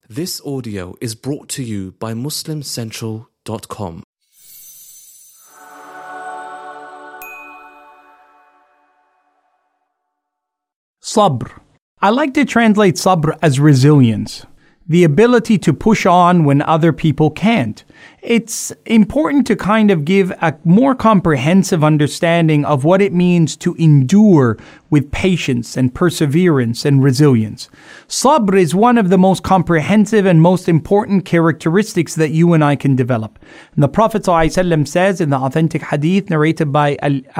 This audio is brought to you by MuslimCentral.com. Sabr. I like to translate sabr as resilience, the ability to push on when other people can't. It's important to kind of give a more comprehensive understanding of what it means to endure with patience and perseverance and resilience. Sabr is one of the most comprehensive and most important characteristics that you and I can develop. And the Prophet ﷺ says in the authentic hadith narrated by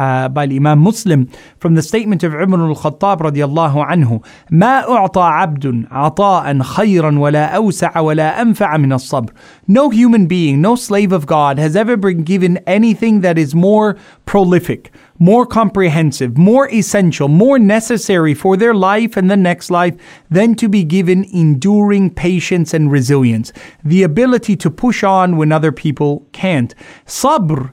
Imam Muslim from the statement of Umar al-Khattab radiyallahu anhu, مَا أُعْطَى عَبْدٌ عَطَاءً خَيْرًا وَلَا أَوْسَعَ وَلَا أَنْفَعَ مِنَ الصَّبْرِ. No human being, no slave of God has ever been given anything that is more prolific, more comprehensive, more essential, more necessary for their life and the next life than to be given enduring patience and resilience, the ability to push on when other people can't. Sabr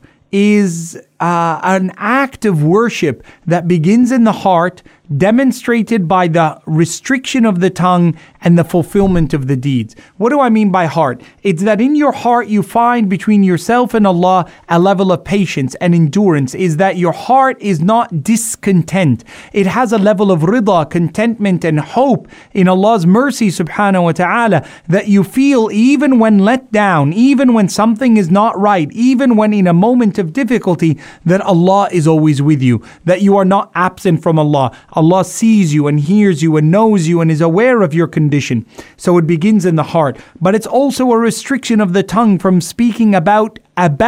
is an act of worship that begins in the heart, demonstrated by the restriction of the tongue and the fulfillment of the deeds. What do I mean by heart? It's that in your heart you find between yourself and Allah a level of patience and endurance, is that your heart is not discontent. It has a level of rida, contentment and hope in Allah's mercy subhanahu wa ta'ala, that you feel even when let down, even when something is not right, even when in a moment of difficulty, that Allah is always with you, that you are not absent from Allah. Allah sees you and hears you and knows you and is aware of your condition. So it begins in the heart. But it's also a restriction of the tongue from speaking about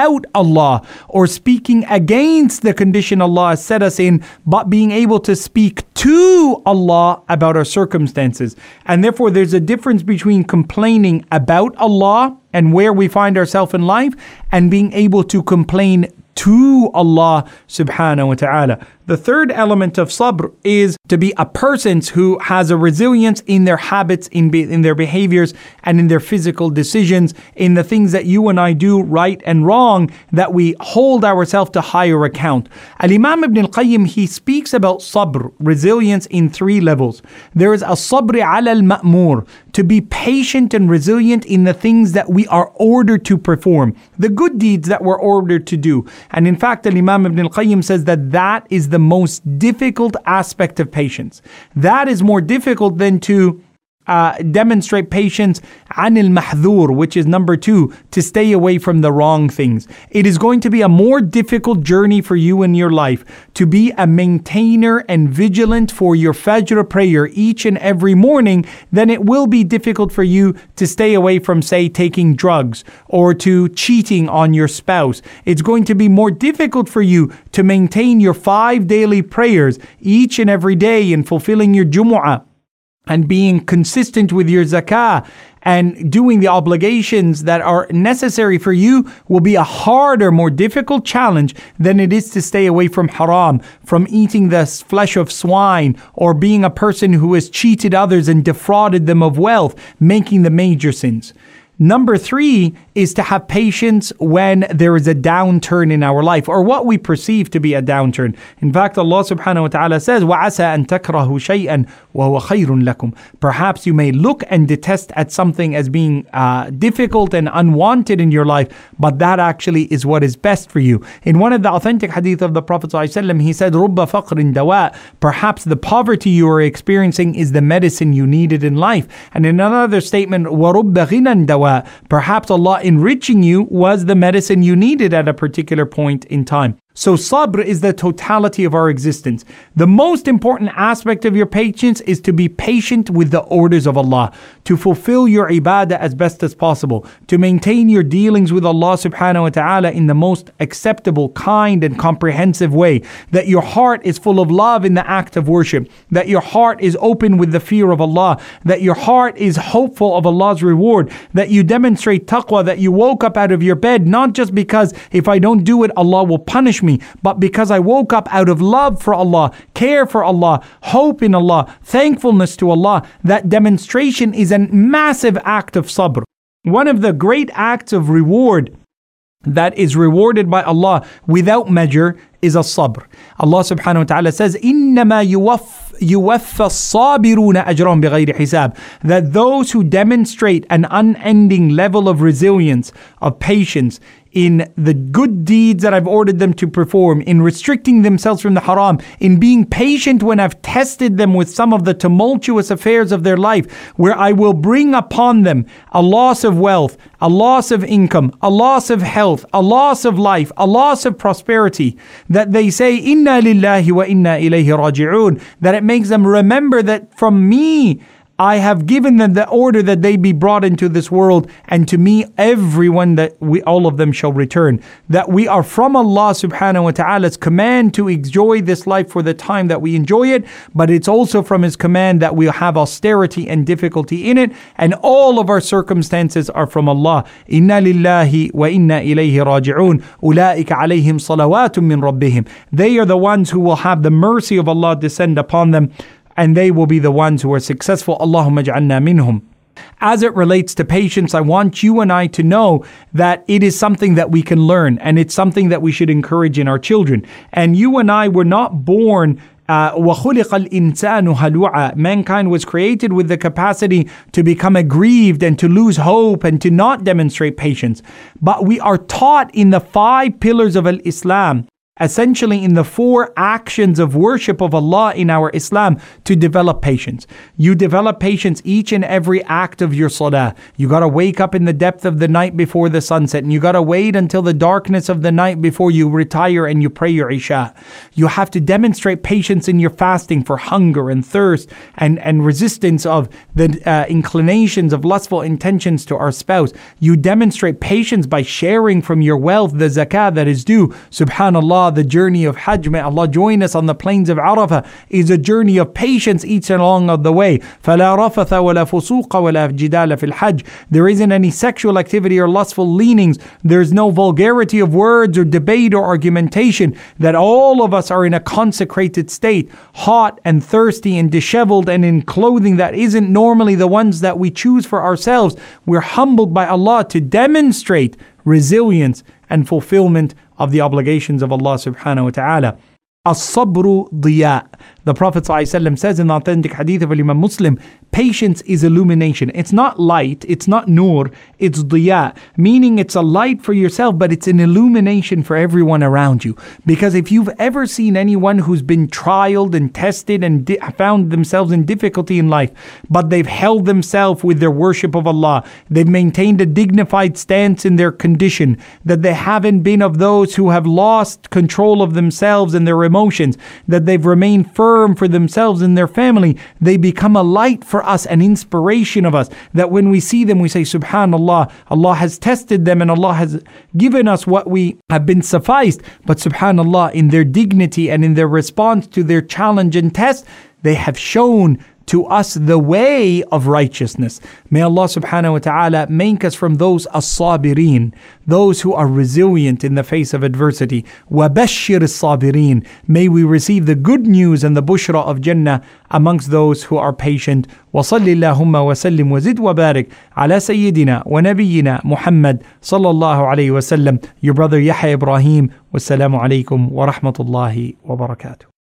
Allah or speaking against the condition Allah has set us in, but being able to speak to Allah about our circumstances. And therefore there's a difference between complaining about Allah and where we find ourselves in life and being able to complain to Allah subhanahu wa ta'ala. The third element of sabr is to be a person who has a resilience in their habits, in their behaviors, and in their physical decisions, in the things that you and I do right and wrong, that we hold ourselves to higher account. Al-Imam Ibn al-Qayyim, he speaks about sabr, resilience, in three levels. There is a sabr ala al-ma'mur, to be patient and resilient in the things that we are ordered to perform, the good deeds that we're ordered to do. And in fact, Al-Imam Ibn al-Qayyim says that is the most difficult aspect of patience. That is more difficult than to demonstrate patience anil mahdhur, which is number 2, to stay away from the wrong things. It is going to be a more difficult journey for you in your life to be a maintainer and vigilant for your Fajr prayer each and every morning than it will be difficult for you to stay away from, say, taking drugs or to cheating on your spouse. It's going to be more difficult for you to maintain your 5 daily prayers each and every day and fulfilling your Jumu'ah and being consistent with your zakah and doing the obligations that are necessary for you will be a harder, more difficult challenge than it is to stay away from haram, from eating the flesh of swine, or being a person who has cheated others and defrauded them of wealth, making the major sins. Number 3 is to have patience when there is a downturn in our life, or what we perceive to be a downturn. In fact, Allah subhanahu wa ta'ala says, وَعَسَىٰ أَن تَكْرَهُ شَيْئًا وَهُوَ خَيْرٌ لَكُمْ. Perhaps you may look and detest at something as being difficult and unwanted in your life, but that actually is what is best for you. In one of the authentic hadith of the Prophet ﷺ, he said, رُبَّ فَقْرٍ دَوَاء. Perhaps the poverty you are experiencing is the medicine you needed in life. And in another statement, وَرُبَّ غِنًى دَوَاء. Perhaps Allah enriching you was the medicine you needed at a particular point in time. So sabr is the totality of our existence. The most important aspect of your patience is to be patient with the orders of Allah, to fulfill your ibadah as best as possible, to maintain your dealings with Allah subhanahu wa ta'ala in the most acceptable, kind and comprehensive way, that your heart is full of love in the act of worship, that your heart is open with the fear of Allah, that your heart is hopeful of Allah's reward, that you demonstrate taqwa, that you woke up out of your bed not just because if I don't do it Allah will punish me, but because I woke up out of love for Allah, care for Allah, hope in Allah, thankfulness to Allah. That demonstration is a massive act of sabr. One of the great acts of reward that is rewarded by Allah without measure is a sabr. Allah subhanahu wa ta'ala says, إِنَّمَا الصَّابِرُونَ أَجْرَهُمْ بِغَيْرِ حِسَابٍ. That those who demonstrate an unending level of resilience, of patience, in the good deeds that I've ordered them to perform, in restricting themselves from the haram, in being patient when I've tested them with some of the tumultuous affairs of their life, where I will bring upon them a loss of wealth, a loss of income, a loss of health, a loss of life, a loss of prosperity, that they say, Inna lillahi wa inna ilayhi raji'un, that it makes them remember that from me, I have given them the order that they be brought into this world, and to me everyone all of them shall return. That we are from Allah subhanahu wa ta'ala's command to enjoy this life for the time that we enjoy it, but it's also from His command that we have austerity and difficulty in it, and all of our circumstances are from Allah. Inna lillahi wa inna ilayhi raji'un. Ulaika alayhim salawatun min rabbihim. They are the ones who will have the mercy of Allah descend upon them, and they will be the ones who are successful. Allahumma ja'alna minhum. As it relates to patience, I want you and I to know that it is something that we can learn, and it's something that we should encourage in our children. And you and I were not born وَخُلِقَ الْإِنسَانُ هَلُوعًا. Mankind was created with the capacity to become aggrieved and to lose hope and to not demonstrate patience. But we are taught in the 5 pillars of Islam, essentially in the 4 actions of worship of Allah in our Islam, to develop patience. You develop patience each and every act of your salah. You got to wake up in the depth of the night before the sunset, and you got to wait until the darkness of the night before you retire and you pray your Isha. You have to demonstrate patience in your fasting for hunger and thirst and resistance of the inclinations of lustful intentions to our spouse. You demonstrate patience by sharing from your wealth the zakah that is due. Subhanallah, the journey of Hajj, may Allah join us on the plains of Arafah, is a journey of patience each along of the way. فَلَا رَفَثَ وَلَا فُسُوقَ وَلَا جِدَالَ فِي الْحَجِّ. There isn't any sexual activity or lustful leanings. There's no vulgarity of words or debate or argumentation. That all of us are in a consecrated state, hot and thirsty and disheveled and in clothing that isn't normally the ones that we choose for ourselves. We're humbled by Allah to demonstrate resilience and fulfillment of the obligations of Allah subhanahu wa ta'ala. As-sabru diya. The Prophet ﷺ says in the authentic hadith of Imam Muslim, patience is illumination. It's not light, it's not nur, it's diya, meaning it's a light for yourself, but it's an illumination for everyone around you. Because if you've ever seen anyone who's been trialed and tested and found themselves in difficulty in life, but they've held themselves with their worship of Allah, they've maintained a dignified stance in their condition, that they haven't been of those who have lost control of themselves and their emotions, that they've remained firm for themselves and their family, they become a light for us, an inspiration of us, that when we see them we say, Subhanallah, Allah has tested them and Allah has given us what we have been sufficed, but Subhanallah, in their dignity and in their response to their challenge and test, they have shown to us the way of righteousness. May Allah subhanahu wa ta'ala make us from those as-sabirin, those who are resilient in the face of adversity. وَبَشِّرِ الصَّابِرِينَ. May we receive the good news and the bushra of Jannah amongst those who are patient. وصل اللهم وسلم وزد وبارك على سيدنا ونبينا محمد صلى الله عليه وسلم. Your brother Yahya Ibrahim. Wassalamu alaikum wa rahmatullahi wa barakatuh.